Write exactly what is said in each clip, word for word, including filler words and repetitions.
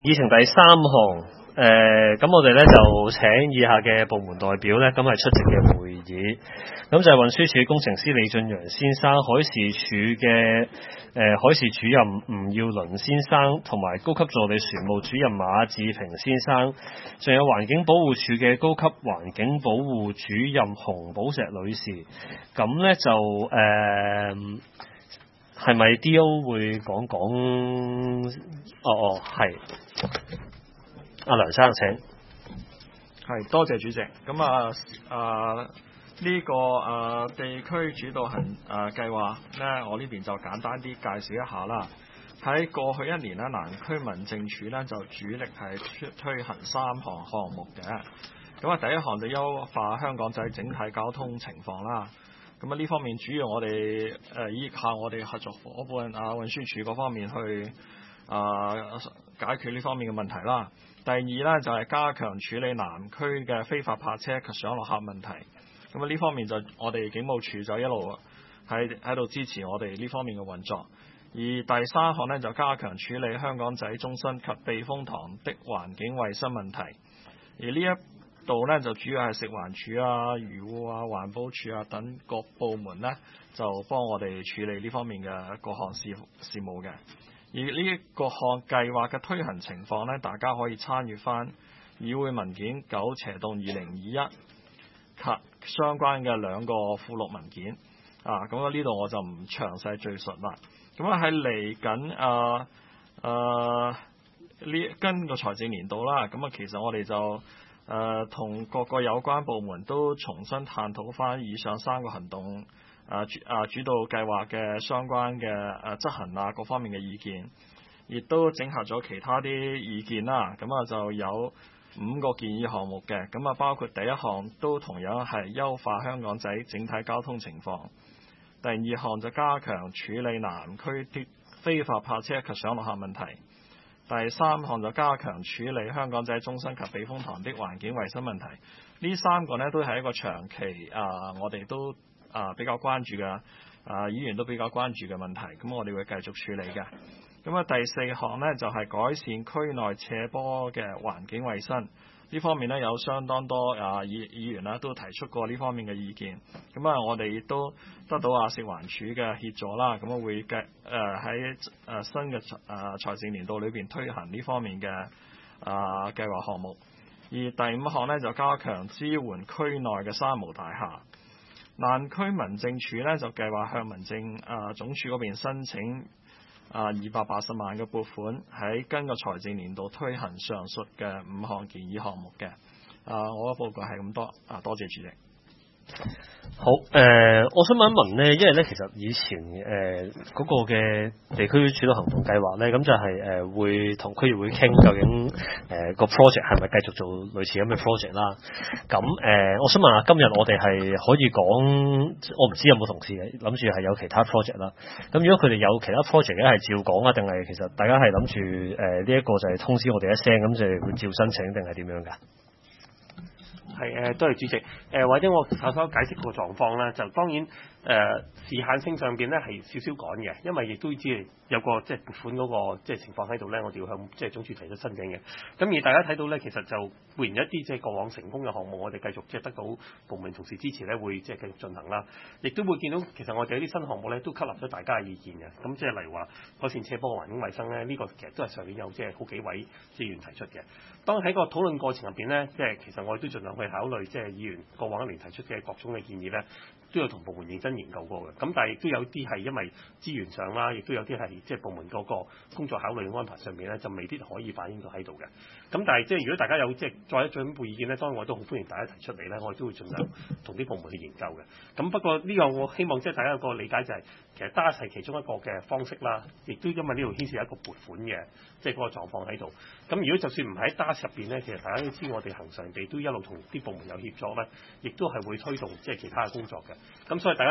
議程第三項。誒，咁、呃、我哋咧就請以下嘅部門代表咧，咁係出席嘅會議。咁就係運輸署工程師李俊陽先生、海事處嘅誒、呃、海事主任吳耀倫先生，同埋高級助理船務主任馬志平先生，仲有環境保護署嘅高級環境保護主任洪寶石女士。咁咧就誒，係、呃、咪 D O 會講講？哦哦，係。阿梁生請， 係多謝主席。咁啊啊呢、這個啊地區主導行啊計劃咧，我呢邊就簡單啲介紹一下啦。喺過去一年咧，南區民政處咧就主力係推推行三項項目嘅。咁啊，第一項就優化香港仔整體交通情況啦。咁啊呢方面主要我哋誒依靠我哋合作伙伴啊運輸署嗰方面去啊解決呢方面嘅問題啦。第二咧就係、是、加強處理南區嘅非法泊車及上落客問題。咁啊呢方面就我哋警務處就一路喺喺度支持我哋呢方面嘅運作。而第三項呢，就加強處理香港仔中心及避風塘的環境衛生問題。而呢一度呢，就主要係食環署啊、漁護啊、環保署啊等各部門呢，就幫我哋處理呢方面嘅各項事事務嘅。而呢一個項計劃嘅推行情況呢，大家可以參閱翻議會文件九斜洞二零二一及相關嘅兩個附錄文件啊。咁啊呢度我就唔詳細敘述啦。咁啊喺嚟緊啊啊呢跟個財政年度啦，咁啊其實我哋就誒同、呃、各個有關部門都重新探討翻以上三個行動。啊主啊主導計劃嘅相關嘅誒執行啊各方面嘅意見，亦都整合咗其他啲意見啦。咁啊就有五個建議項目嘅，咁啊包括第一項都同樣係優化香港仔整體交通情況。第二項就加強處理南區啲非法泊車及上落客問題。第三項就加強處理香港仔中心及避風塘的環境衛生問題。呢三個呢都係一個長期啊，我哋都啊，比較關注嘅啊，議員都比較關注嘅問題，咁我哋會繼續處理嘅。咁啊，第四項呢，就係、是、改善區內斜坡嘅環境衛生，呢方面呢，有相當多啊議議員啦都提出過呢方面嘅意見。咁啊，我哋亦都得到啊食環署嘅協助啦，咁啊會繼誒喺誒新嘅誒財政年度裏邊推行呢方面嘅啊計劃項目。而第五項呢，就加強支援區內嘅三無大廈。南區民政處咧就計劃向民政啊、呃、總署嗰邊申請啊二百八十萬嘅撥款，喺今個財政年度推行上述嘅五項建議項目嘅。啊，我嘅報告係咁多啊，多謝主席。 好，誒、呃，我想問一問咧，因為咧其實以前誒嗰、呃那個嘅地區主導行動計劃咧，咁就係、是、誒、呃、會同區議會傾究竟誒、呃、個 project 係咪繼續做類似咁嘅 project 啦。咁誒、呃，我想問下，今日我哋係可以講，我唔知有冇同事諗住係有其他 project 啦。咁如果佢哋有其他 project 咧，係照講啊，定係其實大家係諗住誒呢一個就係通知我哋一聲，咁就係會照申請，定係點樣㗎？ 係誒，多謝主席。誒、呃，或者我稍稍解釋個狀況啦。就當然誒、呃、時限性上邊咧係少少趕嘅，因為亦都知有個即係撥款嗰個即係情況喺度咧，我哋要向即係總署提出申請嘅。咁而大家睇到咧，其實就固然一啲即係過往成功嘅項目，我哋繼續即係得到部門同事支持咧，會即係繼續進行啦。亦都會見到其實我哋有啲新項目咧，都吸納咗大家嘅意見嘅。咁即係例如話改善斜坡嘅環境衛生咧，呢、這個其實都係上年有即係好幾位議員提出嘅。當喺個討論過程入邊咧，即係其實我哋都盡量去考慮即係議員過往一年提出嘅各種嘅建議咧，都有同部門認真研究過嘅。咁但係亦都有啲係因為資源上啦，亦都有啲係即係部門嗰個工作考慮嘅安排上面咧，就未必可以反映到喺度嘅。咁但係即係如果大家有即係再進一步意見咧，當然我都好歡迎大家提出嚟咧，我哋都會盡量同啲部門去研究嘅。咁不過呢個我希望即係大家有個理解就係、是，其實 D A S 係其中一個嘅方式啦，亦都因為呢度牽涉一個撥款嘅即係嗰個狀況喺度。咁如果就算唔喺 D A S 入邊咧，其實大家都知我哋恒常地都一路同啲部門有協作咧，亦都係會推動即係其他嘅工作嘅。咁所以大家如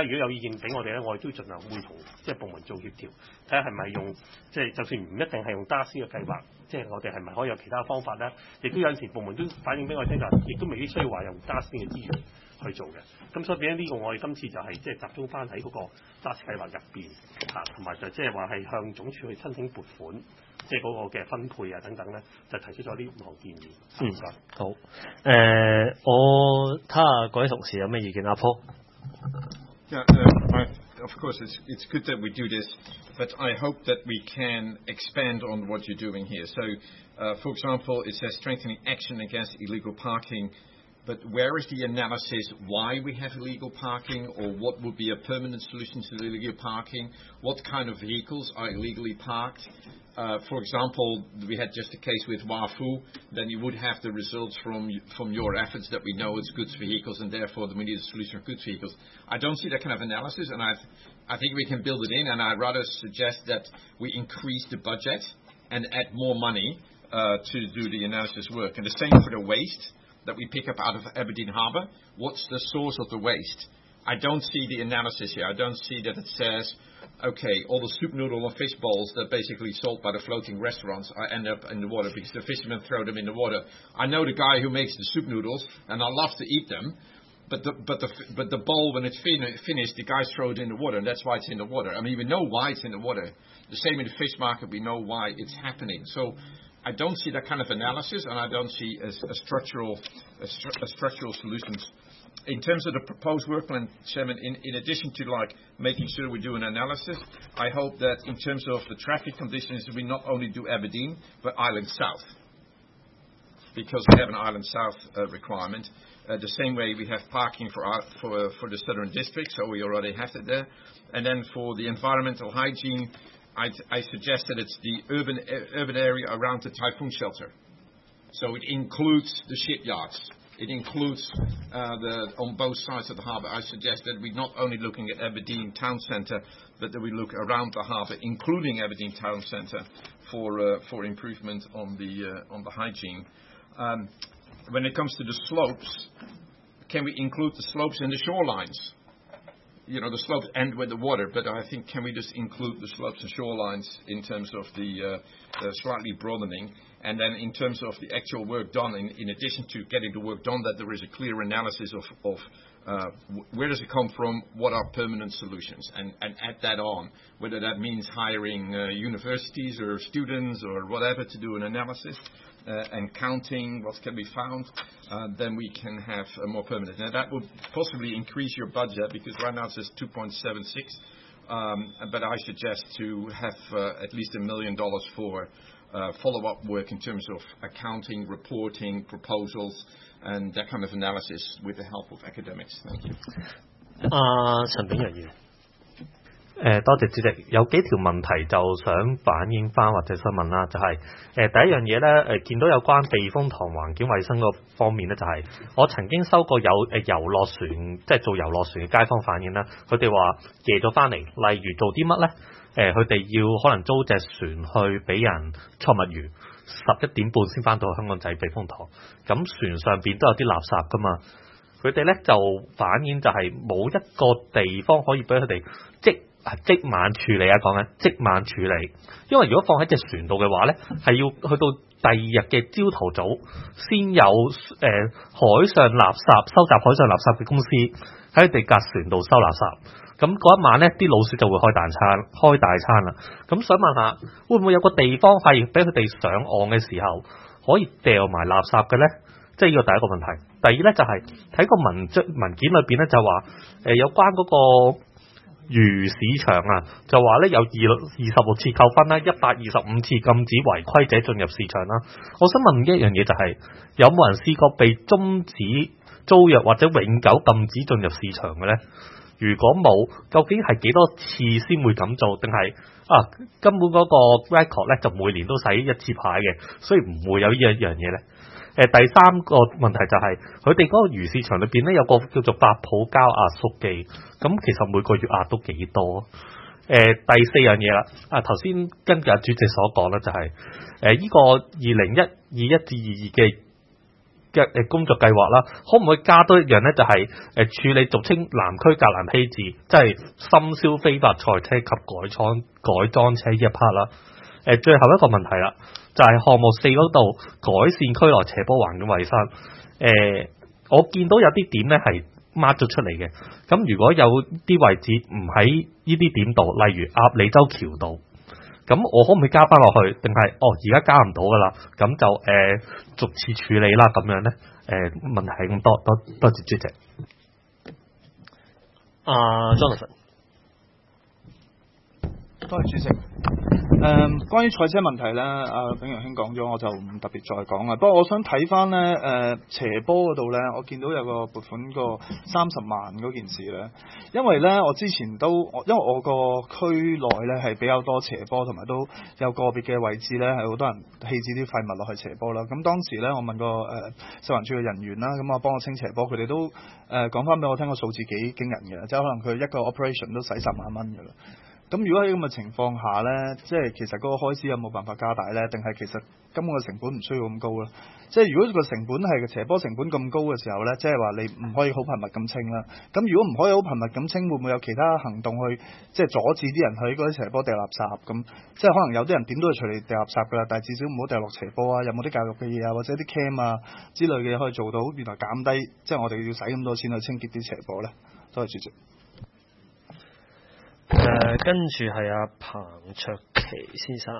如果有意見俾我哋咧，我哋都盡量會同即係部門做協調，睇下係咪用即係就算唔一定係用 D A S 嘅計劃，即係我哋係咪可以有其他方法咧？亦都有陣時部門都反映俾我聽就係，亦都未必需要話用 D A S 嘅資源去做嘅。咁所以變咗呢個我哋今次就係即係集中翻喺嗰個 D A S 計劃入邊嚇，同埋就即係話係向總署去申請撥款，即係嗰個嘅分配啊等等咧，就提出咗呢五項建議。 嗯，好。誒、呃，我睇下各位同事有咩意見，阿 Paul。 Yeah, uh, I, of course, it's, it's good that we do this, but I hope that we can expand on what you're doing here. So, uh, for example, it says strengthening action against illegal parking, but where is the analysis why we have illegal parking, or what would be a permanent solution to illegal parking? What kind of vehicles are illegally parked? Uh, for example, we had just a case with Wafu, then you would have the results from from your efforts that we know it's goods vehicles and therefore we need a solution for goods vehicles. I don't see that kind of analysis, and I I think we can build it in, and I'd rather suggest that we increase the budget and add more money uh, to do the analysis work. And the same for the waste that we pick up out of Aberdeen Harbour. What's the source of the waste? I don't see the analysis here. I don't see that it says, okay, all the soup noodle and fish bowls that are basically sold by the floating restaurants are end up in the water because the fishermen throw them in the water. I know the guy who makes the soup noodles, and I love to eat them, but the but the but the bowl when it's fin- finished, the guys throw it in the water, and that's why it's in the water. I mean, we know why it's in the water. The same in the fish market, we know why it's happening. So I don't see that kind of analysis, and I don't see a, a structural a, stru- a structural solutions. In terms of the proposed work plan, Chairman, in, in addition to like making sure we do an analysis, I hope that in terms of the traffic conditions, we not only do Aberdeen, but Island South. Because we have an Island South uh, requirement. Uh, the same way we have parking for, our, for, uh, for the Southern District, so we already have it there. And then for the environmental hygiene, I, I suggest that it's the urban, uh, urban area around the typhoon shelter. So it includes the shipyards. It includes uh, the on both sides of the harbour. I suggest that we're not only looking at Aberdeen Town Centre, but that we look around the harbour, including Aberdeen Town Centre, for uh, for improvement on the uh, on the hygiene. Um, when it comes to the slopes, can we include the slopes in the shorelines? You know, the slopes end with the water, but I think can we just include the slopes and shorelines in terms of the, uh, the slightly broadening, and then in terms of the actual work done, in, in addition to getting the work done, that there is a clear analysis of, of uh, where does it come from, what are permanent solutions, and, and add that on, whether that means hiring uh, universities or students or whatever to do an analysis. Uh, and counting what can be found, uh, then we can have a more permanent. Now that would possibly increase your budget because right now it says two point seven six, um, but I suggest to have uh, at least a million dollars for uh, follow-up work in terms of accounting, reporting, proposals, and that kind of analysis with the help of academics. Thank you. 啊，陳炳仁議員。 誒多謝主席，有幾條問題就想反映翻或者想問啦，就係、是、誒、呃、第一樣嘢咧誒見到有關避風塘環境衞生嗰方面咧，就係、是、我曾經收過有誒、呃、遊樂船，即係做遊樂船嘅街坊反映啦，佢哋話夜咗翻嚟，例如做啲乜咧？誒佢哋要可能租隻船去俾人錯物魚，十一點半先翻到香港仔避風塘，咁船上邊都有啲垃圾噶嘛，佢哋咧就反映就係冇一個地方可以俾佢哋即即晚處理啊，講緊即晚處理，因為如果放喺隻船度嘅話咧，係要去到第二日嘅朝頭早先有誒、呃、海上垃圾收集海上垃圾嘅公司喺佢哋架船度收垃圾，咁嗰一晚咧啲老鼠就會開大餐，開大餐啦。咁想問下，會唔會有個地方係俾佢哋上岸嘅時候可以掉埋垃圾嘅咧？即係呢個第一個問題。第二咧就係、是、睇個文章文件裏邊咧就話誒、呃、有關嗰、那個。魚市場啊，就話咧有二二十六次扣分啦，一百二十五次禁止違規者進入市場啦。我想問一樣嘢就係、是，有冇人試過被終止租約或者永久禁止進入市場嘅咧？如果冇，究竟係幾多次先會咁做？定係啊根本嗰個 record 咧就每年都洗一次牌嘅，所以唔會有呢一樣嘢咧？誒、呃、第三個問題就係佢哋嗰個魚市場裏邊咧有個叫做百普膠壓縮機，咁其實每個月壓都幾多？誒、呃、第四樣嘢啦，啊頭先根據阿主席所講咧，就係誒呢個二零一二一至二二嘅嘅誒工作計劃啦，可唔可以加多一樣咧？就係、是、誒處理俗稱南區格蘭披治，即係深銷非法賽車及改裝改裝車呢一 part 啦。誒最後一個問題啦，就係、是、項目四嗰度改善區內斜坡環境衛生。誒、呃、我見到有啲點咧係 mark 咗出嚟嘅，咁如果有啲位置唔喺呢啲點度，例如鴨脷洲橋道。咁我可唔可以加翻落去？定係哦，而家加唔到噶啦，咁就誒、呃、逐次處理啦，咁樣咧誒、呃、問題係咁多，多多謝主席。 阿、uh, Jonathan， 多謝主席。誒、嗯，關於賽車問題咧，阿炳陽兄講咗，我就唔特別再講啦。不過我想睇翻咧，誒、呃、斜坡嗰度咧，我見到有個撥款個三十萬嗰件事咧，因為咧我之前都，因為我個區內咧係比較多斜坡，同埋都有個別嘅位置咧係好多人棄置啲廢物落去斜坡啦。咁當時咧我問過誒消防處嘅人員啦，咁我幫我清斜坡，佢哋都誒講翻俾我聽個數字幾驚人嘅，即係可能佢一個 operation 都使十萬蚊㗎啦。咁如果喺咁嘅情況下呢，即係其實嗰個開支有冇辦法加大呢？定係其實根本個成本唔需要咁高咧？即係如果個成本係個斜坡成本咁高嘅時候呢，即係話你唔可以好頻密咁清啦。咁如果唔可以好頻密咁清，會唔會有其他行動去即係阻止啲人喺嗰啲斜坡掉垃圾咁？即係可能有啲人點都係隨地掉垃圾㗎啦，但係至少唔好掉落斜坡啊！有冇啲教育嘅嘢啊，或者啲 cam 啊之類嘅嘢可以做到？原來減低即係我哋要使咁多錢去清潔啲斜坡呢？多謝主席。 誒、呃，跟住係阿彭卓棋先生。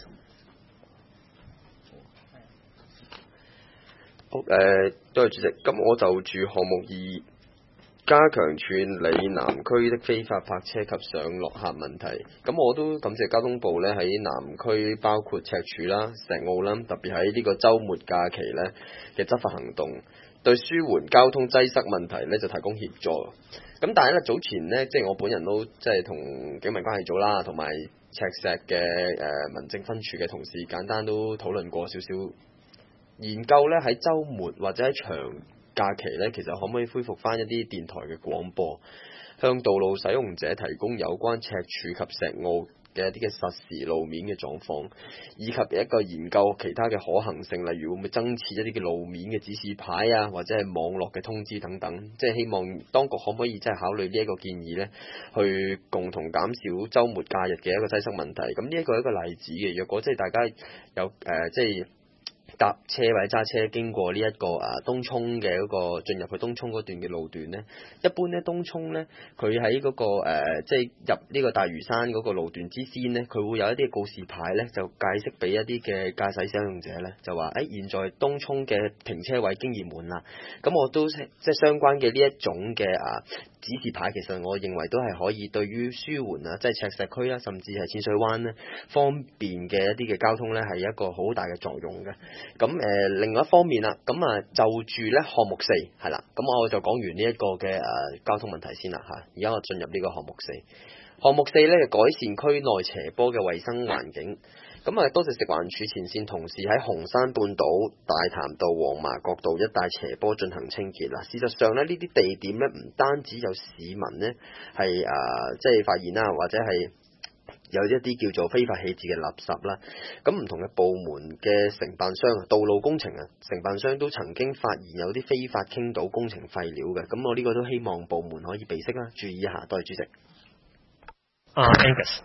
好，誒、呃，多謝主席。咁我就住項目二，加強處理南區的非法泊車及上落客問題。咁我都感謝交通部咧喺南區包括赤柱啦、石澳啦，特別喺呢個週末假期咧嘅執法行動，對舒緩交通擠塞問題咧就提供協助。咁但係咧早前咧，即係我本人都即係同警民關係組啦，同埋赤石嘅誒、呃、民政分處嘅同事簡單都討論過少少研究咧，喺週末或者喺長假期咧，其實可唔可以恢復翻一啲電台嘅廣播，向道路使用者提供有關赤柱及石澳嘅一啲嘅實時路面嘅狀況，以及一個研究其他嘅可行性，例如會唔會增設一啲嘅路面嘅指示牌啊，或者係網絡嘅通知等等，即係希望當局可唔可以即係考慮呢一個建議呢，去共同減少週末假日嘅一個擠塞問題。咁呢一個係一個例子嘅，若果即係大家有誒、呃、即係搭車或者揸車經過呢、這、一個啊東涌嘅嗰個進入去東涌嗰段嘅路段呢，一般呢，東涌呢，佢喺嗰個誒、呃、即係入呢個大嶼山嗰個路段之先呢，佢會有一啲告示牌呢，就解釋俾一啲嘅駕駛使用者呢，就話誒、哎、現在東涌嘅停車位經已滿啦。咁我都即係相關嘅呢一種嘅啊指示牌，其實我認為都係可以對於舒緩啊，即係赤石區啦，甚至係淺水灣呢方便嘅一啲嘅交通呢，係一個好大嘅作用嘅。咁誒、呃，另外一方面啦，咁啊就住咧項目四係啦，咁我就講完呢一個嘅誒、呃、交通問題先啦嚇。而家我進入呢個項目四，項目四咧改善區內斜坡嘅衛生環境。咁啊，多謝食環署前線同事喺紅山半島、大潭道、黃麻角道一帶斜坡進行清潔啦。事實上咧，呢啲地點咧唔單止有市民呢係誒、呃、即係發現啦，或者係有一啲叫做非法棄置嘅垃圾啦，咁唔同嘅部門嘅承辦商，道路工程啊，承辦商都曾經發現有啲非法傾倒工程廢料嘅，咁我呢個都希望部門可以備悉啦，注意一下。多謝主席。 啊、uh, Angus。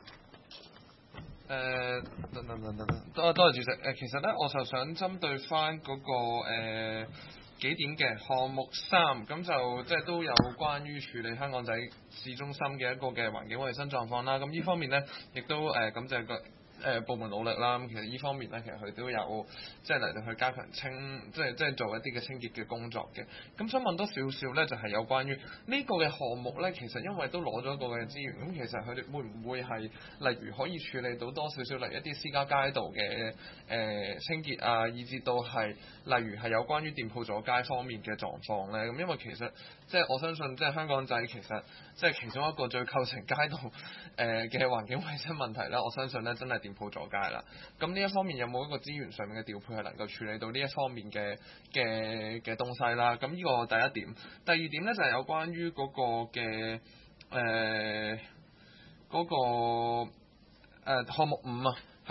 誒，等等等等，多多謝主席。誒，其實咧，我就想針對翻、那、嗰個誒、呃、幾點嘅項目三，咁就即係都有關於處理香港仔市中心嘅一個嘅環境衛生狀況啦。咁呢方面咧，亦都誒感謝個誒部門努力啦。咁其實呢方面咧，其實佢都有即係嚟到去加強清，即係即係做一啲嘅清潔嘅工作嘅。咁想問多少少咧，就係、是、有關於呢個嘅項目咧，其實因為都攞咗一個嘅資源，咁其實佢哋會唔會係例如可以處理到多少少嚟一啲私家街道嘅誒、呃、清潔啊，以至到係例如係有關於店鋪阻街方面嘅狀況咧？咁因為其實即係我相信，即係香港仔其實即係其中一個最構成街道誒嘅環境衛生問題咧，我相信咧真係店鋪阻街啦。咁呢一方面有冇一個資源上面嘅調配係能夠處理到呢一方面嘅嘅嘅東西啦？咁呢個第一點，第二點咧就係、是、有關於嗰個嘅誒嗰個誒項目五啊。係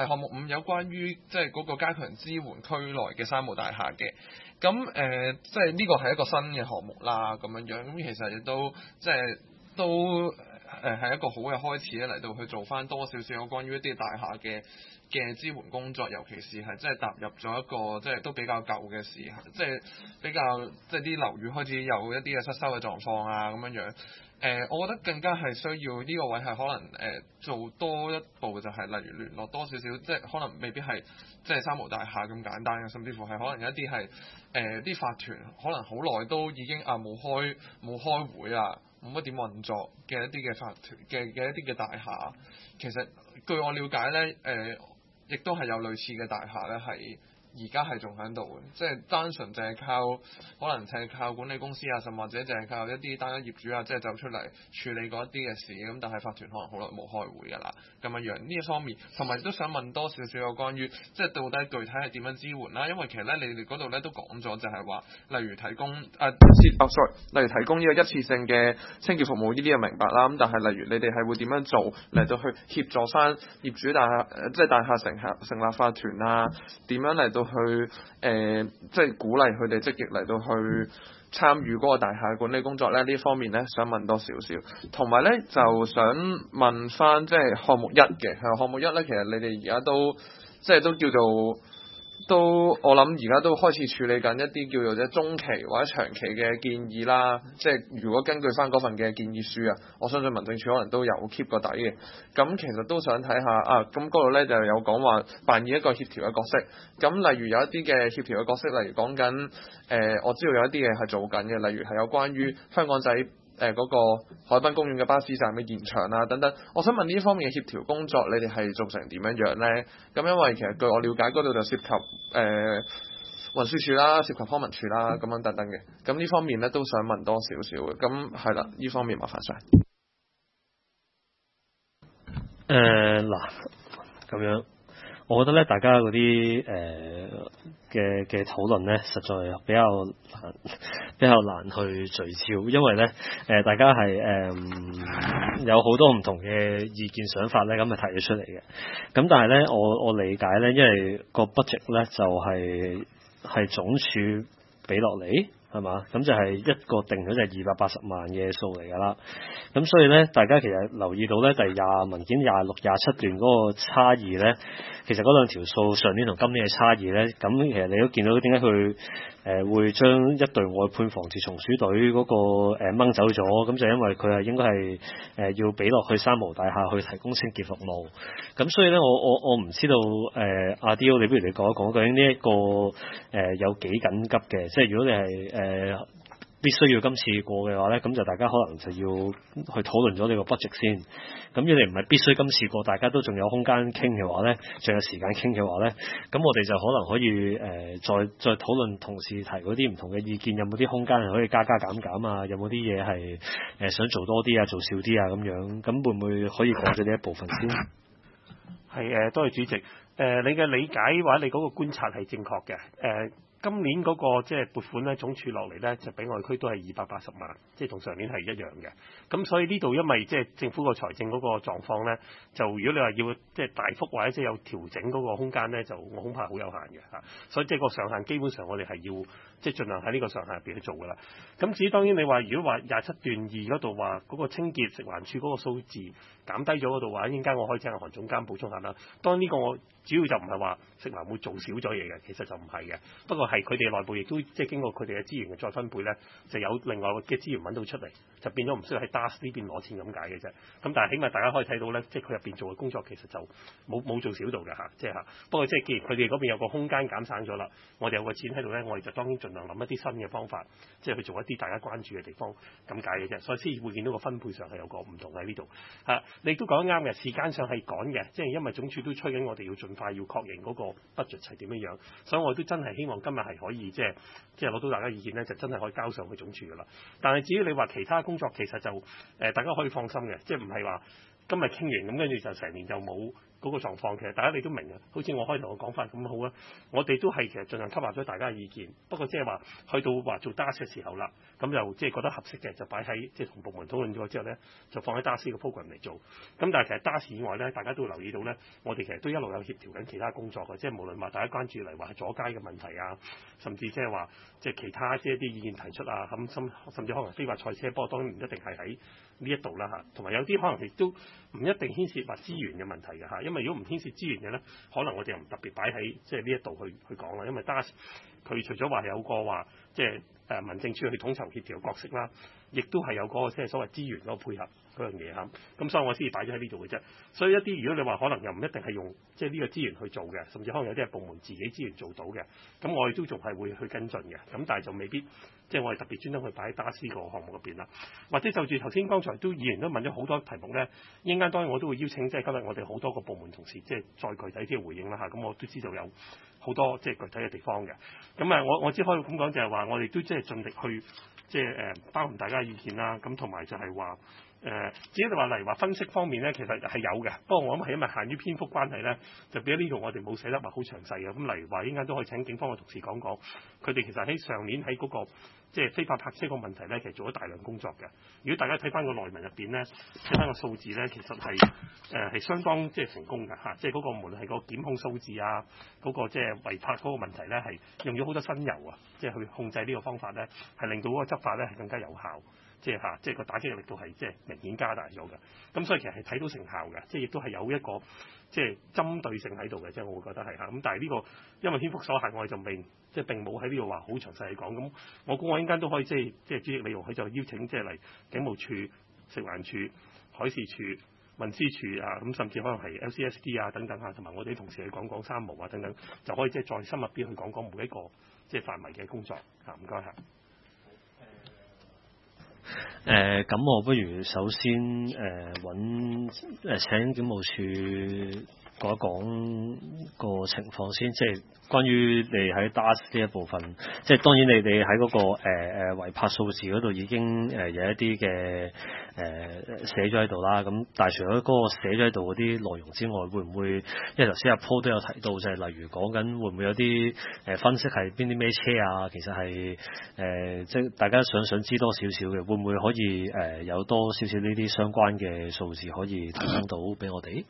係項目五有關於即係嗰個加強支援區內嘅三無大廈嘅。咁誒、呃，即係呢個係一個新嘅項目啦，咁樣樣。咁其實亦都即係都誒係一個好嘅開始咧，嚟到去做翻多少少有關於一啲大廈嘅嘅支援工作，尤其是係即係踏入咗一個即係都比較舊嘅時候，即係比較即係啲樓宇開始有一啲嘅失修嘅狀況啊，咁樣樣。誒、呃，我覺得更加係需要呢個位係可能誒、呃、做多一步，就係例如聯絡多少少，即係可能未必係即係三無大廈咁簡單嘅，甚至乎係可能有一啲係誒啲法團可能好耐都已經啊冇開冇開會啊，冇乜點運作嘅一啲嘅法團嘅嘅一啲嘅大廈，其實據我了解咧，誒、呃。亦都係有類似嘅大廈咧，係而家係仲喺度嘅，即係單純就係靠可能就係靠管理公司啊，甚或者就係靠一啲單一業主啊，即係走出嚟處理嗰一啲嘅事，咁但係法團可能好耐冇開會㗎啦，咁樣樣呢一方面，同埋都想問多少少有關於即係到底具體係點樣支援啦？因為其實咧，你哋嗰度咧都講咗，就係話例如提供誒一次哦，sorry，例如提供呢個一次性嘅清潔服務，呢啲係明白啦。咁但係例如你哋係會點樣做嚟到去協助翻業主大廈誒，即係大廈成立成立法團啊？點樣嚟到去誒、呃，即係鼓勵佢哋積極嚟到去參與嗰個大廈管理工作咧？呢方面咧，想問多少少，同埋咧就想問翻即係項目一嘅，項目一咧，其實你哋而家都即係都叫做。都我諗而家都開始處理緊一啲叫做即係中期或者長期嘅建議啦，即係如果根據翻嗰份嘅建議書啊，我相信民政處可能都有 keep 個底嘅。咁其實都想睇下啊，咁嗰度咧就有講話扮演一個協調嘅角色。咁例如有一啲嘅協調嘅角色，例如講緊誒，我知道有一啲嘢係做緊嘅，例如係有關於香港仔。誒嗰、呃那個海濱公園嘅巴士站嘅延長啊等等，我想問呢方面嘅協調工作，你哋係做成點樣樣咧？咁因為其實據我了解，嗰度就涉及誒、呃、運輸署啦，涉及康文署啦，咁樣等等嘅。咁呢方面咧都想問多少少嘅。咁係啦，呢方面麻煩晒。 誒嗱，咁樣，我覺得咧，大家嗰啲誒嘅嘅討論咧，實在比較難，比較難去聚焦，因為咧誒、呃、大家係誒、呃、有好多唔同嘅意見想法咧，咁咪提咗出嚟嘅。咁但係咧，我我理解咧，因為個 budget 咧就係、是、係總署俾落嚟。係嘛？咁就係一個定咗就係二百八十萬嘅數嚟㗎啦。咁所以咧，大家其實留意到咧，第廿文件廿六、廿七段嗰個差異咧，其實嗰兩條數上年同今年嘅差異咧，咁其實你都見到點解佢誒會將一隊外判防治松鼠隊嗰個誒掹走咗？咁就因為佢係應該係誒要俾落去三無大廈去提供清潔服務。咁所以咧，我我我唔知道誒阿 D O，你不如你講一講究竟呢一個誒、呃、有幾緊急嘅？即係如果你係誒。誒、呃，必須要今次過嘅話咧，咁就大家可能就要去討論咗呢個 budget 先。咁如果你唔係必須今次過，大家都仲有空間傾嘅話咧，仲有時間傾嘅話咧，咁我哋就可能可以誒、呃，再再討論同事提嗰啲唔同嘅意見，有冇啲空間係可以加加減減啊？有冇啲嘢係誒想做多啲啊，做少啲啊咁樣？咁會唔會可以講咗呢一部分先？ 係誒、呃，多謝主席。誒、呃，你嘅理解或者你嗰個觀察係正確嘅。誒、呃。今年嗰個即係撥款咧，總署落嚟咧，就俾外區都係二百八十萬，即係同上年係一樣嘅。咁所以呢度因為即係政府個財政嗰個狀況咧，就如果你話要即係大幅或者即係有調整嗰個空間咧，就我恐怕好有限嘅嚇。所以即係個上限基本上我哋係要即係盡量喺呢個上限入邊去做㗎啦。咁至於當然你話如果話廿七段二嗰度話嗰個清潔食環署嗰個數字減低咗嗰度話，一陣間我可以請韓總監補充下啦。當然呢個我主要就唔係話食環會做少咗嘢嘅，其實就唔係嘅。不過係佢哋內部亦都即係經過佢哋嘅資源嘅再分配咧，就有另外嘅資源揾到出嚟，就變咗唔需要喺 D A S 呢邊攞錢咁解嘅啫。咁但係起碼大家可以睇到咧，即係佢入邊做嘅工作其實就冇冇做少到嘅嚇，即係嚇。不過即係既然佢哋嗰邊有個空間減省咗啦，我哋有個錢喺度咧，我哋就當然盡量諗一啲新嘅方法，即係去做一啲大家關注嘅地方咁解嘅啫。所以先會見到個分配上係有個唔同喺呢度嚇。你都講得啱嘅，時間上係趕嘅，即係因為總署都催緊我哋要盡快要確認嗰個 budget 係點樣樣，所以我都真係希望今日係可以即係即係攞到大家意見咧，就真係可以交上去總署噶啦。但係至於你話其他工作，其實就誒、呃、大家可以放心嘅，即係唔係話今日傾完咁跟住就成年就冇嗰個狀況，其實大家你都明嘅，好似我開頭嘅講法咁好啦，我哋都係其實盡量吸納咗大家嘅意見，不過即係話去到話做 D A S 嘅時候啦，咁就即係覺得合適嘅就擺喺即係同部門討論咗之後咧，就放喺 D A S 嘅 program 嚟做。咁但係其實 D A S 以外咧，大家都會留意到咧，我哋其實都一路有協調緊其他工作嘅，即係無論話大家關注嚟話係阻街嘅問題啊，甚至即係話即係其他即係啲意見提出啊，咁甚甚至可能非法賽車，不過當然唔一定係喺呢一度啦嚇，同埋有啲可能亦都唔一定牽涉話資源嘅問題嘅嚇，因為如果唔牽涉資源嘅咧，可能我哋又唔特別擺喺即係呢一度去去講啦，因為 D A S 佢除咗話有個話即係誒民政處去統籌協調嘅角色啦，亦都係有嗰個即係所謂資源嗰個配合嗰樣嘢嚇，咁所以我先至擺咗喺呢度嘅啫。所以一啲如果你話可能又唔一定係用即係呢個資源去做嘅，甚至可能有啲係部門自己資源做到嘅，咁我哋都仲係會去跟進嘅，咁但係就未必即係我哋特別專登去擺喺 D A S 個項目入邊啦。或者就住頭先剛才都議員都問咗好多題目咧，應間當然我都會邀請即係今日我哋好多個部門同事即係再具體啲嘅回應啦嚇，咁我都知道有好多即係具體嘅地方嘅。咁啊，我我只可以咁講就係話，我哋都即係盡力去即係誒包含大家嘅意見啦。咁同埋就係話誒，至於你話例如話分析方面咧，其實係有嘅。不過我諗係因為限於篇幅關係咧，就變咗呢度我哋冇寫得話好詳細嘅。咁例如話，應間都可以請警方嘅同事講講，佢哋其實喺上年喺嗰個即係非法泊車個問題咧，其實做咗大量工作嘅。如果大家睇翻個內文入邊咧，睇翻個數字咧，其實係誒係相當即係成功嘅嚇。即係嗰個無論係個檢控數字啊，嗰、嗰個即係違泊嗰個問題咧，係用咗好多新油啊，即係去控制呢個方法咧，係令到嗰個執法咧係更加有效。即係嚇，即係個打擊嘅力度係即係明顯加大咗嘅。咁所以其實係睇到成效嘅，即係亦都係有一個即係針對性喺度嘅，即係我會覺得係嚇。咁但係呢個因為篇幅所限，我哋就未即係並冇喺呢度話好詳細去講。咁我估我應間都可以即係即係主席利用佢就邀請即係嚟警務處、食環署、海事處、運輸署啊，咁甚至可能係 L C S D 啊等等啊，同埋我哋啲同事去講講三無啊等等，就可以即係再深入啲去講講每一個即係範圍嘅工作嚇。唔該嚇。 誒咁、呃，我不如首先誒揾誒請警務處講一講個情況先，即係關於你喺 D A S 呢一部分，即係當然你哋喺嗰個誒誒違泊數字嗰度已經誒有一啲嘅誒寫咗喺度啦。咁但係除咗嗰個寫咗喺度嗰啲內容之外，會唔會因為頭先阿 Paul 都有提到，就係、是、例如講緊會唔會有啲誒分析係邊啲咩車啊？其實係誒、呃、即係大家想想知多少少嘅，會唔會可以誒、呃、有多少少呢啲相關嘅數字可以提供到俾我哋？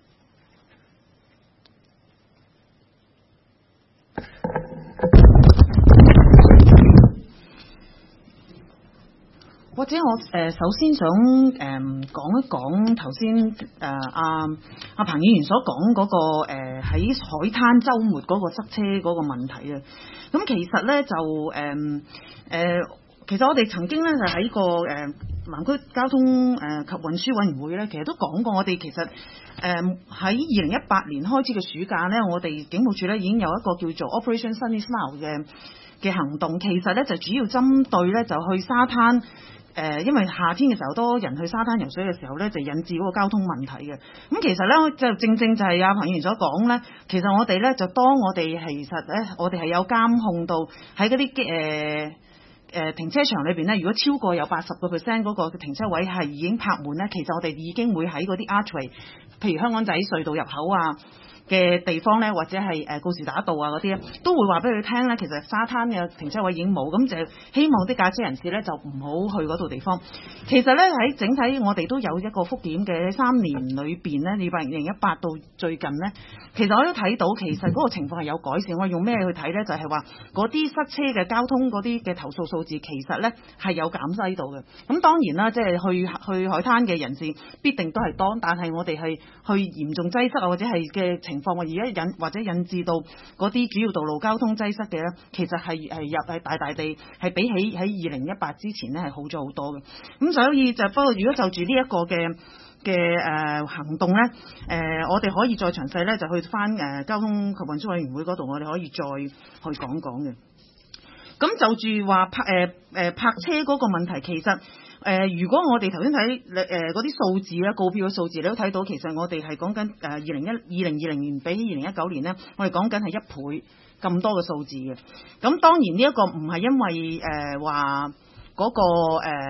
或者我誒、呃、首先想誒、呃、講一講頭先誒阿阿彭議員所講嗰、那個誒喺、呃、海灘週末嗰個塞車嗰個問題啊。咁其實咧就誒誒、呃呃，其實我哋曾經咧就喺個誒、呃、南區交通誒、呃、及運輸委員會咧，其實都講過，我哋其實誒喺二零一八年開始嘅暑假咧，我哋警務處咧已經有一個叫做 Operation Sunny Smile 嘅嘅行動，其實咧就主要針對咧就去沙灘。誒、呃，因為夏天嘅時候，多人去沙灘游水嘅時候咧，就引致嗰個交通問題嘅。咁其實咧，就正正就係阿彭議員所講咧，其實我哋咧就當我哋其實咧，我哋係有監控到喺嗰啲誒誒停車場裏邊咧，如果超過有八十個 percent 嗰個停車位係已經泊滿咧，其實我哋已經會喺嗰啲 archway，譬如香港仔隧道入口啊嘅地方咧，或者係誒告士打道啊嗰啲咧，都會話俾佢聽咧。其實沙灘嘅停車位已經冇，咁就希望啲駕車人士咧就唔好去嗰度地方。其實咧喺整體我哋都有一個復檢嘅三年裏邊咧，二零一八到最近咧，其實我都睇到其實嗰個情況係有改善。我用咩去睇咧？就係話嗰啲塞車嘅交通嗰啲嘅投訴數字，其實咧係有減低到嘅。咁當然啦，即係去去海灘嘅人士必定都係多，但係我哋係去嚴重擠塞啊，或者係嘅情況，我而家引或者引致到嗰啲主要道路交通擠塞嘅咧，其實係係入係大大地係比起喺二零一八之前咧係好咗好多嘅。咁所以就不過如果就住呢一個嘅嘅誒行動咧，誒、呃、我哋可以再詳細咧就去翻誒、呃、交通及運輸委員會嗰度，我哋可以再去講講嘅。咁就住話泊誒誒泊車嗰個問題，其實誒、呃、如果我哋頭先睇誒嗰啲數字咧，告票嘅數字，你都睇到，其實我哋係講緊誒二零一二零二零年比起二零一九年咧，我哋講緊係一倍咁多嘅數字嘅。咁當然呢一個唔係因為誒話嗰個誒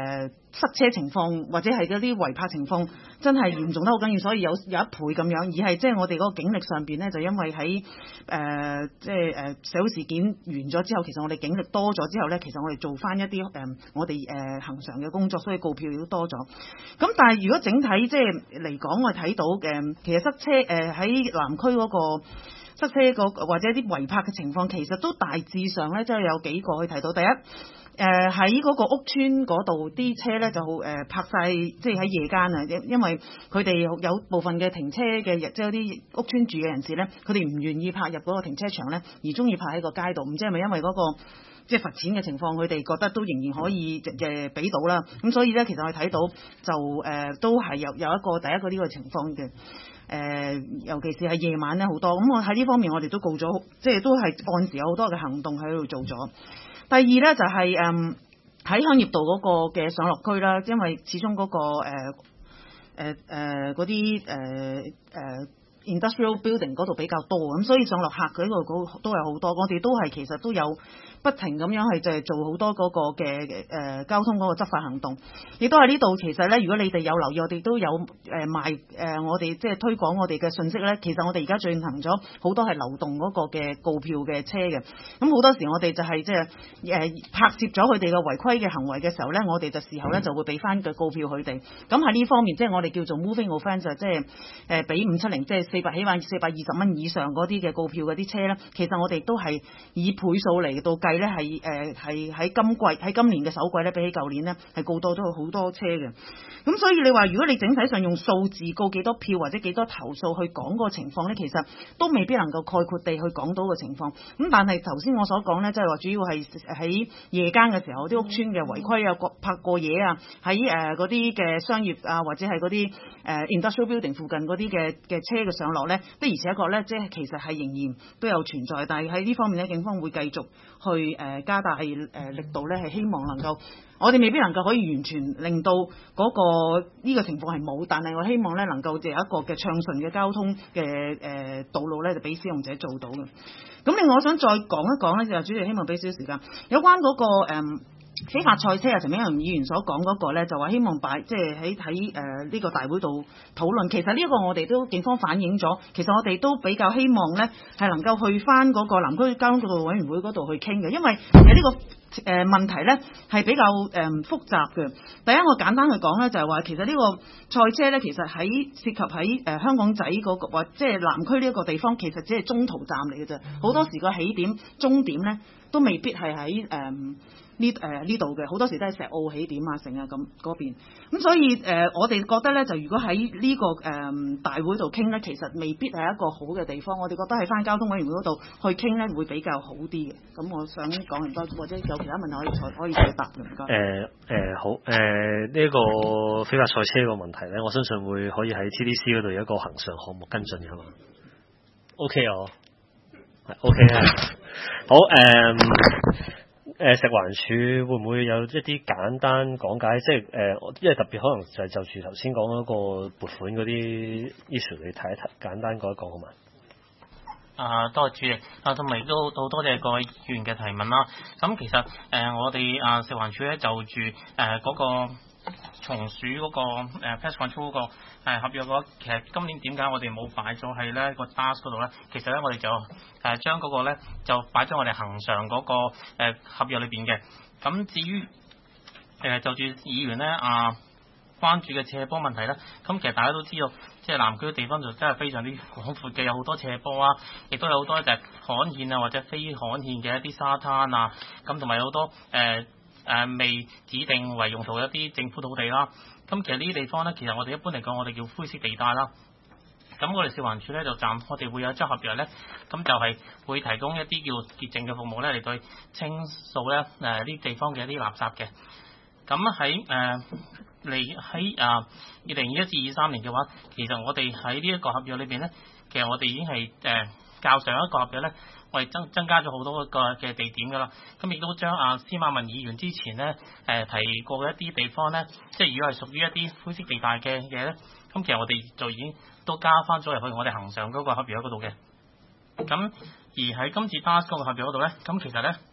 塞車情況或者係嗰啲違泊情況真係嚴重得好緊要，所以有有一倍咁樣，而係即係我哋嗰個警力上邊咧，就因為喺誒即係誒社會事件完咗之後，其實我哋警力多咗之後咧，其實我哋做翻一啲誒、呃、我哋誒恆常嘅工作，所以告票亦都多咗。咁但係如果整體即係嚟講，我哋睇到嘅、呃、其實塞車誒喺、呃、南區嗰、嗰個。塞車個或者啲違泊嘅情況，其實都大致上咧，即係有幾個可以睇到。第一，誒喺嗰個屋邨嗰度啲車咧就誒、呃、泊晒，即係喺夜間啊，因因為佢哋有部分嘅停車嘅，即係有啲屋邨住嘅人士咧，佢哋唔願意泊入嗰個停車場咧，而中意泊喺個街度，唔知係咪因為嗰、嗰個即係罰錢嘅情況，佢哋覺得都仍然可以誒俾到啦。咁所以咧，其實我哋睇到就誒、呃、都係有有一個第一個呢個情況嘅。誒、呃，尤其是係夜晚咧好多，咁我喺呢方面我哋都告咗，即係都係按時有好多嘅行動喺度做咗。第二咧就係誒喺香業道嗰個嘅上落區啦，因為始終嗰、那個誒誒誒嗰啲誒誒 industrial building 嗰度比較多，咁所以上落客嗰度都係好多，我哋都係其實都有不停咁樣係就係做好多嗰個嘅誒、呃、交通嗰個執法行動，亦都喺呢度。其實咧，如果你哋有留意，我哋都有誒、呃、賣誒、呃、我哋即係推廣我哋嘅信息咧。其實我哋而家進行咗好多係流動嗰個嘅告票嘅車嘅。咁好多時我哋就係即係誒拍攝咗佢哋嘅違規嘅行為嘅時候咧，我哋就事後咧就會俾翻個告票佢哋。咁喺呢方面，即係我哋叫做 moving offence，即係誒俾五七零，即係四百起碼四百二十蚊以上嗰啲嘅告票嗰啲車咧，其實我哋都係以倍數嚟到計咧，係誒係喺今季喺今年嘅首季咧，比起舊年咧係告多咗好多車嘅。咁所以你話如果你整體上用數字告幾多票或者幾多投訴去講個情況咧，其實都未必能夠概括地去講到個情況。咁但係頭先我所講咧，即係話主要係喺夜間嘅時候，啲屋邨嘅違規啊、泊過夜啊，喺誒嗰啲嘅商業啊或者係嗰啲誒 industrial building 附近嗰啲嘅嘅車嘅上落咧，的而且確咧，即係其實係仍然都有存在。但係喺呢方面咧，警方會繼續去誒、呃、加大誒、呃、力度咧，係希望能夠我哋未必能夠可以完全令到嗰、那個呢、這個情況係冇，但係我希望咧能夠有一個嘅暢順嘅交通嘅誒、呃、道路咧，就俾使用者做到嘅。咁另外我想再講一講咧，就係主席希望俾少少時間有關嗰、那個誒。呃非法賽車啊，陳炳雄議員所講嗰個咧，就話希望擺即係喺喺誒呢個大會度討論。其實呢一個我哋都警方反映咗，其實我哋都比較希望咧係能夠去翻嗰個南區交通督導委員會嗰度去傾嘅，因為其實呢個誒問題咧係比較誒、呃、複雜嘅。第一，我簡單去講咧，就係話其實呢個賽車咧，其實喺涉及喺誒、呃、香港仔嗰、那個或即係南區呢一個地方，其實只係中途站嚟嘅啫。好多時個起點、終點咧都未必係喺誒。呃呢誒呢度嘅好多時都係石澳起點啊，成啊咁嗰邊咁，所以誒、呃、我哋覺得咧，就如果喺呢、這個誒、呃、大會度傾咧，其實未必係一個好嘅地方。我哋覺得喺翻交通委員會嗰度去傾咧，會比較好啲嘅。咁我想講唔多，或者有其他問題可以再可以再答唔該。誒誒、 呃呃、好誒呢、呃這個非法賽車個問題咧，我相信會可以喺 T D C 嗰度有一個恆常項目跟進嘅嘛。O K 啊，係 O K 啊，好誒。呃誒、呃、食環署會唔會有一啲簡單講解？即係誒、呃，因為特別可能就係就住頭先講嗰個撥款嗰啲 issue，你睇一睇，簡單講一講好嘛？ 啊，多謝主席啊，同埋都好多謝各位議員嘅提問啦。咁其實誒、呃，我哋啊食環署咧就住誒嗰、呃那個松鼠嗰、那個誒、呃、pest control 嗰個誒合約嘅話，其實今年點解我哋冇擺咗喺咧個 D A S 嗰度咧？其實咧我哋就誒將嗰個咧就擺咗我哋恒常嗰、那個誒、呃、合約裏邊嘅。咁至於誒、呃、就住議員咧啊關注嘅斜坡問題咧，咁其實大家都知道，即係南區嘅地方就真係非常之廣闊嘅，有好多斜坡啊，亦都有好多就係罕見啊或者非罕見嘅一啲沙灘啊，咁同埋有好多誒。呃誒、呃、未指定為用途嘅一啲政府土地啦，咁其實呢啲地方咧，其實我哋一般嚟講，我哋叫灰色地帶啦。咁我哋食環署咧就暫，我哋會有一張合約咧，咁就係會提供一啲叫潔淨嘅服務咧，嚟對清掃咧誒呢啲地方嘅一啲垃圾嘅。咁喺誒嚟喺啊二零二一至二三年嘅話，其實我哋喺呢一個合約裏邊咧，其實我哋已經係誒、呃、較上一個合約咧。我哋增增加咗好多個嘅地點㗎啦，咁亦都將阿司馬文議員之前咧誒、呃、提過嘅一啲地方咧，即係如果係屬於一啲灰色地帶嘅嘢咧，咁其實我哋就已經都加翻咗入去我哋恆常嗰個合約嗰度嘅。咁而喺今次 D A S 嗰個合約嗰度咧，咁其實咧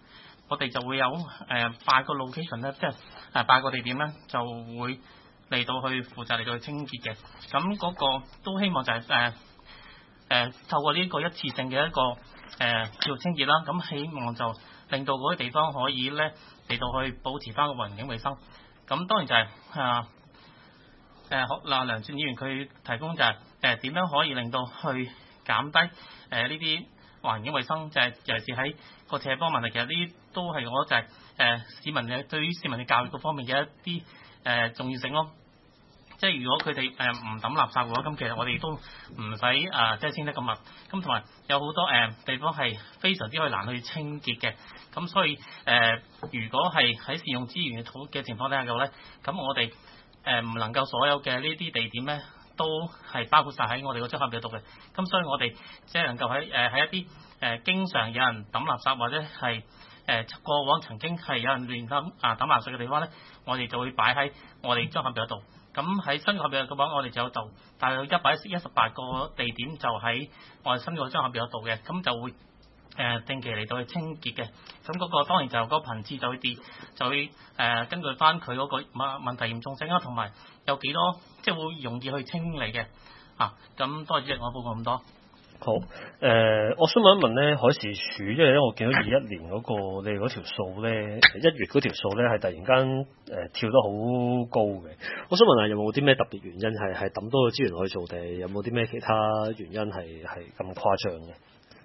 我哋就會有誒八個 location 咧，即係誒八個地點咧，就會嚟到去負責嚟到去清潔嘅。咁嗰個都希望就係誒誒透過呢個一次性嘅一個誒、呃、叫做清潔啦，咁希望就令到嗰啲地方可以咧嚟到去保持翻個環境衛生。咁當然就係啊誒嗱梁俊議員佢提供就係誒點樣可以令到去減低誒呢啲環境衛生，就係、是、尤其是喺個斜坡問題，其實呢啲都係我覺得就係、是、誒、呃、市民嘅對於市民嘅教育嗰方面嘅一啲誒、呃、重要性咯。即係如果佢哋誒唔抌垃圾嘅話，咁其實我哋都唔使誒即係清得咁密。咁同埋有好多誒、呃、地方係非常之可以難去清潔嘅。咁所以誒、呃，如果係喺善用資源嘅土嘅情況底下嘅話咧，咁我哋誒唔能夠所有嘅呢啲地點咧，都係包括晒喺我哋個綜合表度嘅。咁所以我哋即係能夠喺誒喺一啲誒、呃、經常有人抌垃圾或者係誒、呃、過往曾經係有人亂抌啊抌垃圾嘅地方咧，我哋就會擺喺我哋綜合表度。咁喺新嘅合約嘅話，我哋就有就大約一百一十八個地點就喺我哋新嘅綜合表度嘅，咁就會誒、呃、定期嚟到去清潔嘅。咁嗰個當然就嗰個頻次就會跌，就會誒、呃、根據翻佢嗰個問問題嚴重性啦，同埋有幾多即係會容易去清理嘅。啊，咁多謝主席，我報告咁多。 好，誒、呃，我想問一問咧，海事處，因為咧我見到二一年嗰、那個你哋嗰條數咧，一月嗰條數咧係突然間誒、呃、跳得好高嘅。我想問下有冇啲咩特別原因係係抌多咗資源去做，定有冇啲咩其他原因係係咁誇張嘅？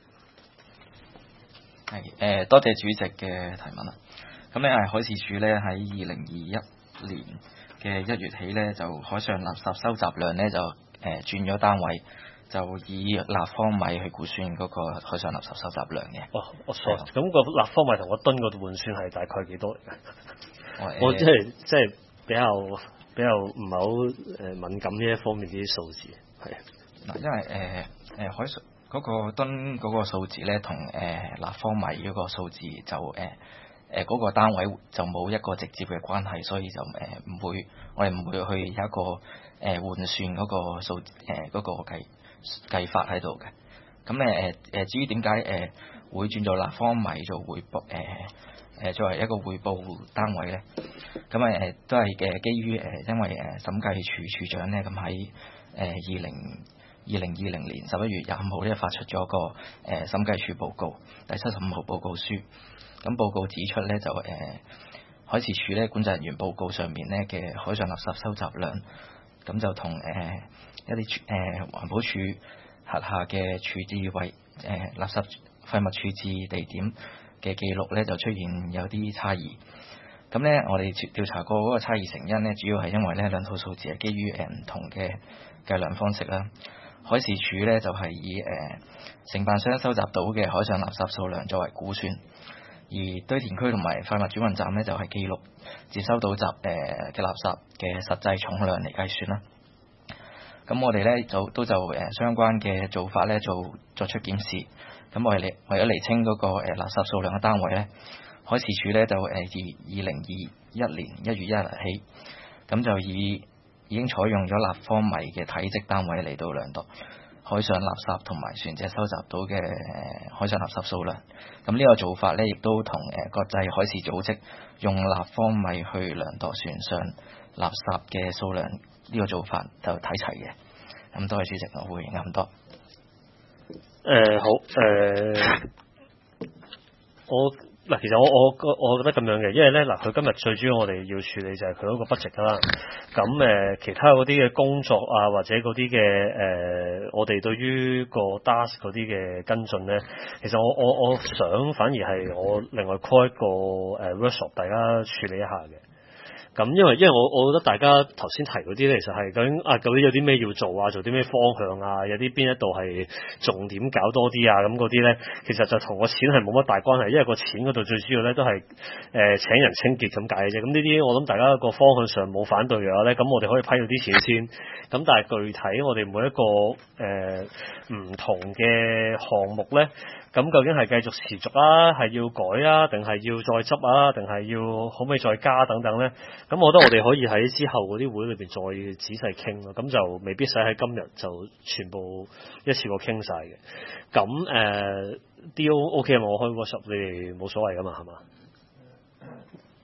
係誒、呃，多謝主席嘅提問啦。咁咧係海事處咧喺二零二一年嘅一月起咧，就海上垃圾收集量咧就誒、呃、轉咗單位。就以立方米去估算嗰個海上垃圾收集量嘅。哦， 我 sorry，咁個立方米同個噸個換算係大概幾多嚟㗎？ 我我即係即係比較比較唔係好誒敏感呢一方面啲數字，係嗱，因為誒誒、呃、海上嗰個噸嗰個數字咧，同誒、呃、立方米嗰個數字就誒誒嗰個單位就冇一個直接嘅關係，所以就誒唔、呃、會我哋唔會去有一個誒、呃、換算嗰個數誒嗰、呃那個計。計法喺度嘅，咁誒誒至於點解誒會轉做立方米做匯報誒誒、呃、作為一個匯報單位咧？咁誒誒都係嘅，基於誒、呃、因為誒審計處處長咧，咁喺誒二零二零二零年十一月廿五號咧發出咗個誒、呃、審計處報告第七十五號報告書，咁報告指出咧就誒、呃、海事處咧管制人員報告上面咧嘅海上垃圾收集量，咁就同誒。呃一啲誒環保署轄下嘅處置位誒、呃、垃圾廢物處置地點嘅記錄咧，就出現有啲差異。咁咧，我哋調查過嗰個差異成因咧，主要係因為咧兩套數字係基於誒唔同嘅計量方式啦。海事處咧就係、是、以誒、呃、承辦商收集到嘅海上垃圾數量作為估算，而堆填區同埋廢物轉運站咧就係、是、記錄接收到集誒嘅垃圾嘅實際重量嚟計算啦。咁我哋咧就都就誒、呃、相關嘅做法咧做作出檢視。咁我哋嚟為咗釐清嗰、那個、呃、垃圾數量嘅單位咧，海事處咧就誒自二零二一年一月一日起，咁就以已經採用咗立方米嘅體積單位嚟到量度海上垃圾同埋船隻收集到嘅、呃、海上垃圾數量。咁呢個做法咧，亦都同誒、呃、國際海事組織用立方米去量度船上垃圾嘅數量。呢個做法就睇齊嘅，咁多謝主席，我會啱多。 誒、呃、好誒、呃，我嗱其實我我我覺得咁樣嘅，因為咧嗱佢今日最主要我哋要處理就係佢嗰個 budget 啦。咁誒、呃、其他嗰啲嘅工作啊，或者嗰啲嘅誒，我哋對於個 task 嗰啲嘅跟進咧，其實我我我想反而係我另外 call 一個誒、呃、workshop，大家處理一下嘅。咁因為因為我我覺得大家頭先提嗰啲咧，其實係究竟啊究竟有啲咩要做啊，做啲咩方向啊，有啲邊一度係重點搞多啲啊，咁嗰啲咧，其實就同個錢係冇乜大關係，因為個錢嗰度最主要咧都係誒、呃、請人清潔咁解嘅啫。咁呢啲我諗大家個方向上冇反對嘅話咧，咁我哋可以批到啲錢先。咁但係具體我哋每一個誒唔、呃、同嘅項目咧。咁究竟係繼續持續啊，係要改啊，定係要再執啊，定係要可唔可以再加等等咧？咁我覺得我哋可以喺之後嗰啲會裏邊再仔細傾咯。咁就未必使喺今日就全部一次過傾晒嘅。咁誒 D O OK 嘛？我開 WhatsApp 你哋冇所謂噶嘛？係嘛？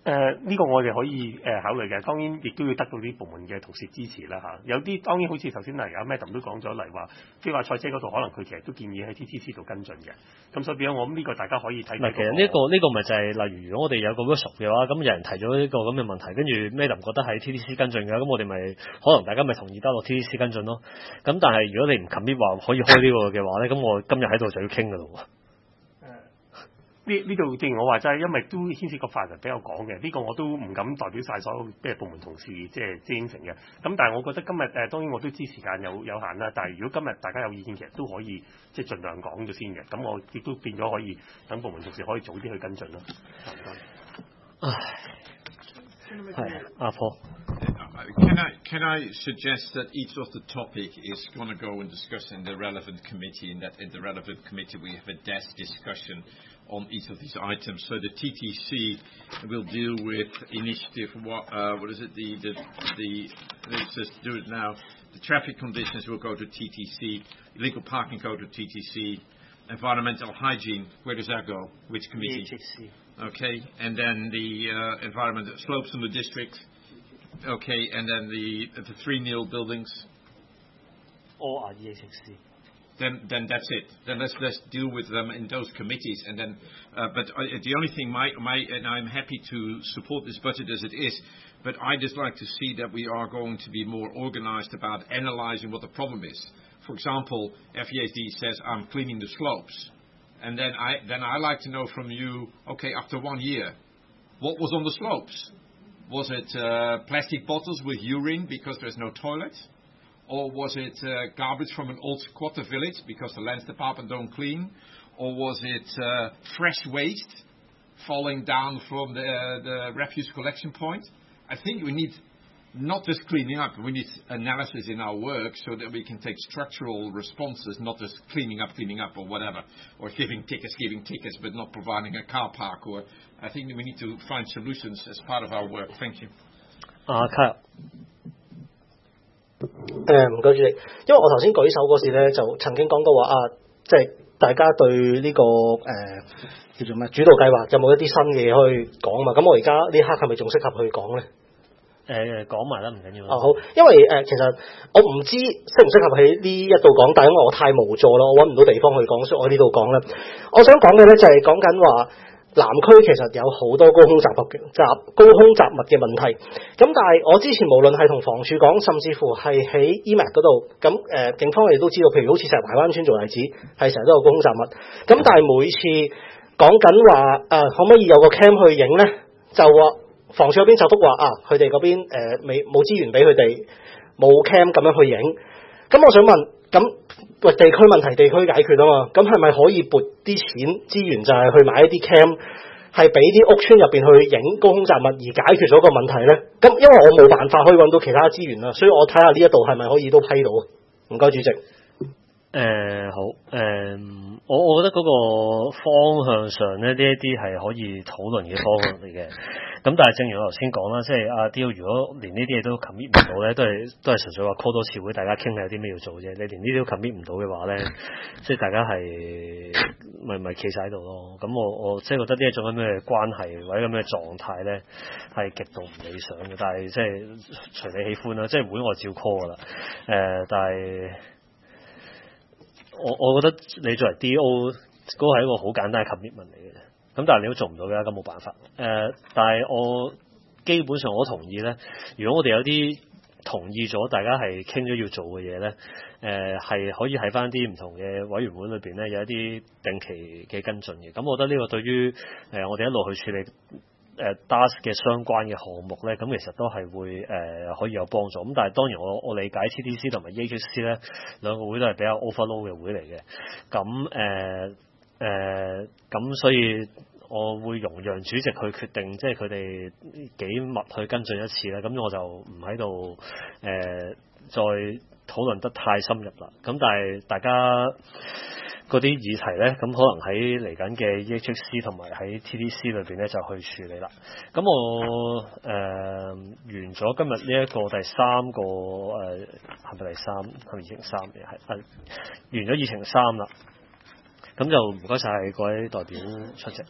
誒、呃、呢、這個我哋可以誒、呃、考慮嘅，當然亦都要得到啲部門嘅同事支持啦嚇。有啲當然好似頭先例如阿 Madam 都講咗，例如話非法賽車嗰度，可能佢其實都建議喺 T T C 度跟進嘅。咁所以變咗我諗呢個大家可以睇。 唔係，其實呢、這個呢、這個咪就係、是、例如，如果我哋有個 workshop 嘅話，咁有人提咗呢個咁嘅問題，跟住 Madam 覺得喺 T T C 跟進嘅，咁我哋咪可能大家咪同意得落 T T C 跟進咯。咁但係如果你唔 commit 話可以開呢個嘅話咧，咁我今日喺度就要傾㗎咯喎。 呢呢度正如我話齋，因為都牽涉個範圍比較廣嘅，呢、這個我都唔敢代表晒所有咩部門同事即係即係應承嘅。咁但係我覺得今日誒、呃、當然我都知時間有有限啦，但係如果今日大家有意見，其實都可以即係盡量講咗先嘅。咁我亦都變咗可以等部門同事可以早啲去跟進咯。 唉，係阿婆。 Can I can I suggest that each of the topic is going to go and discuss in the relevant committee, and that in the relevant committee we have a desk discussion on each of these items. So the T T C will deal with initiative. What uh, what is it? The the the let's just do it now. The traffic conditions will go to T T C. Illegal parking go to T T C. Environmental hygiene, where does that go? Which committee? E H S C. Okay, and then the uh, environmental slopes in the district. Okay, and then the the three nil buildings. All are E H S C. Then then that's it. Then let's let's deal with them in those committees. And then, uh, but uh, the only thing, my my, and I'm happy to support this budget as it is. But I just like to see that we are going to be more organized about analyzing what the problem is. For example, F E S D says I'm cleaning the slopes, and then I then I like to know from you. Okay, after one year, what was on the slopes? Was it uh, plastic bottles with urine because there's no toilet? Or was it uh, garbage from an old squatter village because the lands department don't clean? Or was it uh, fresh waste falling down from the, uh, the refuse collection point? I think we need not just cleaning up, we need analysis in our work so that we can take structural responses, not just cleaning up, cleaning up or whatever, or giving tickets, giving tickets, but not providing a car park. Or I think we need to find solutions as part of our work. Thank you. 啊，卡。 誒唔該主席，因為我頭先舉手嗰時咧，就曾經講到話啊，即係大家對呢、這個誒、呃、叫做咩主導計劃有冇一啲新嘅嘢可以講嘛？咁我而家呢刻係咪仲適合去講咧？ 誒講埋啦，唔緊要。 啊好，因為誒、呃、其實我唔知適唔適合喺呢一度講，但係因為我太無助啦，我揾唔到地方去講，所以我喺呢度講啦。我想講嘅咧就係講緊話。南區其實有好多高空雜物雜高空雜物嘅問題，咁但係我之前無論係同房署講，甚至乎係喺 E M A C 嗰度，咁誒、呃、警方我哋都知道，譬如好似石排灣村做例子，係成日都有高空雜物，咁但係每次講緊話誒可唔可以有個 cam 去影咧，就話房署嗰邊就覆話啊，佢哋嗰邊誒未冇資源俾佢哋，冇 cam 咁樣去影，咁我想問咁。喂，地區問題地區解決啊嘛，咁係咪可以撥啲錢資源就係去買一啲 cam， 係俾啲屋村入邊去影高空雜物而解決咗個問題咧？咁因為我冇辦法可以揾到其他資源啦，所以我睇下呢一度係咪可以都批到啊？唔該，主席。 誒、呃、好誒、呃，我我覺得嗰個方向上咧，呢一啲係可以討論嘅方向嚟嘅。咁但係正如我頭先講啦，即係阿 Diu 如果連呢啲嘢都 commit 唔到咧，都係都係純粹話 call 多次會，大家傾下有啲咩要做啫。你連呢啲都 commit 唔到嘅話咧，即係大家係咪咪企晒喺度咯？咁我我即係覺得呢一種咁嘅關係或者咁嘅狀態咧，係極度唔理想嘅。但係即係隨你喜歡啦，即係會我照 call 噶啦。誒、呃，但係。我我覺得你作為 D O 嗰個係一個好簡單嘅 commitment 嚟嘅，咁但係你都做唔到嘅，咁冇辦法。誒、呃，但係我基本上我同意咧，如果我哋有啲同意咗，大家係傾咗要做嘅嘢咧，誒、呃、係可以喺翻啲唔同嘅委員會裏邊咧有一啲定期嘅跟進嘅。咁我覺得呢個對於誒、呃、我哋一路去處理。誒、uh, D A S 嘅相關嘅項目咧，咁其實都係會誒、呃、可以有幫助。咁但係當然我我理解 T T C 同埋 E H C 咧兩個會都係比較 overload 嘅會嚟嘅。咁誒誒咁所以我會容讓主席去決定，即係佢哋幾密去跟進一次咧。咁我就唔喺度誒再討論得太深入啦。咁但係大家。嗰啲議題咧，咁可能喺嚟緊嘅 E H C 同埋喺 T T C 裏邊咧就去處理啦。咁我誒、呃、完咗今日呢一個第三個誒係咪第三係咪議程三嘅係係完咗議程三啦。咁就唔該晒各位代表出席。